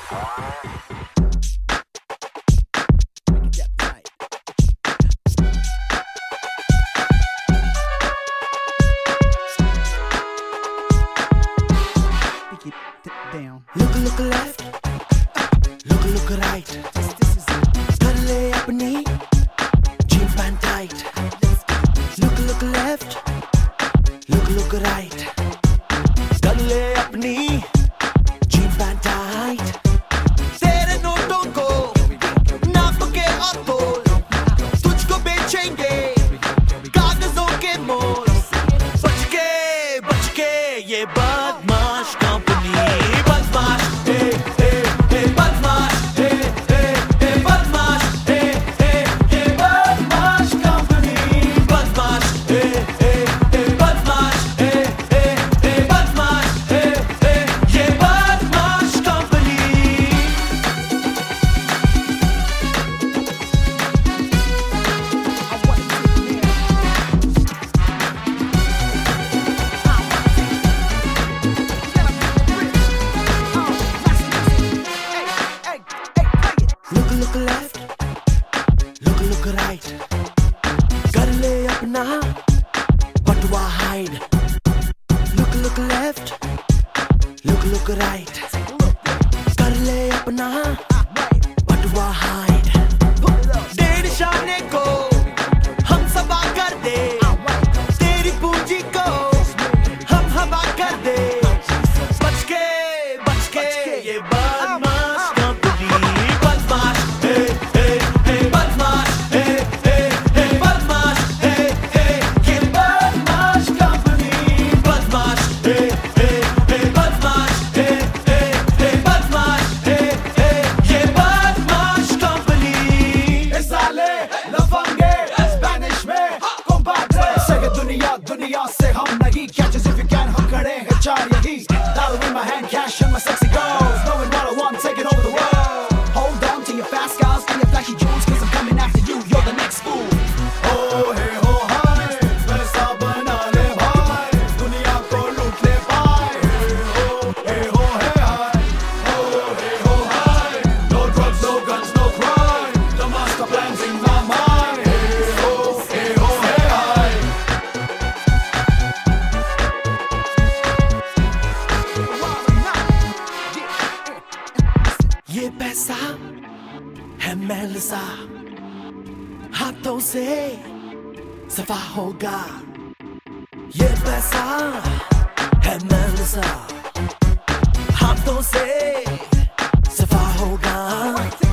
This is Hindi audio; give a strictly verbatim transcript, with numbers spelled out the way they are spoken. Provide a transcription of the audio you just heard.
Down. Look, look left, look, look right. This, this is it. कर ले अपनी jean pant tight. Look, look left, look, look right. कर ले अपनी jean pant tight. तेरे नोटों को नाप के और तोल, तुझको बेचेंगे कागजों के मोल. बच के, बच के ये बदमाश company. Look left, look look right. कर ले अपना बटुआ hide. Look look left, look look right. कर ले अपना बटुआ hide. डेढ़ शाने को हम सबा कर दे, तेरी पूंजी को हम हवा कर दे. बच के, बच के ये बदमाश कंपनी. दुनिया से हम नहीं catch us if you can. हम खड़े हैं चार यही. Dollar in my hand, cash in my sexy girls, knowing what I want, taking over the world. Hold on to your fast cars and your flashy jewels, cause I'm coming after you, you're the next fool. Oh hey ho hi, पैसा बना ले भाई, दुनिया को लूट ले भाई. Hey ho, hey ho hey hi, oh hey ho hi. No drugs, no guns, no crime, the master plan's in my mind. Hey ho, hey ho hey hi. ये पैसा है मैल सा, हाथों से सफा होगा. ये पैसा है मैल सा, हाथों से सफा होगा.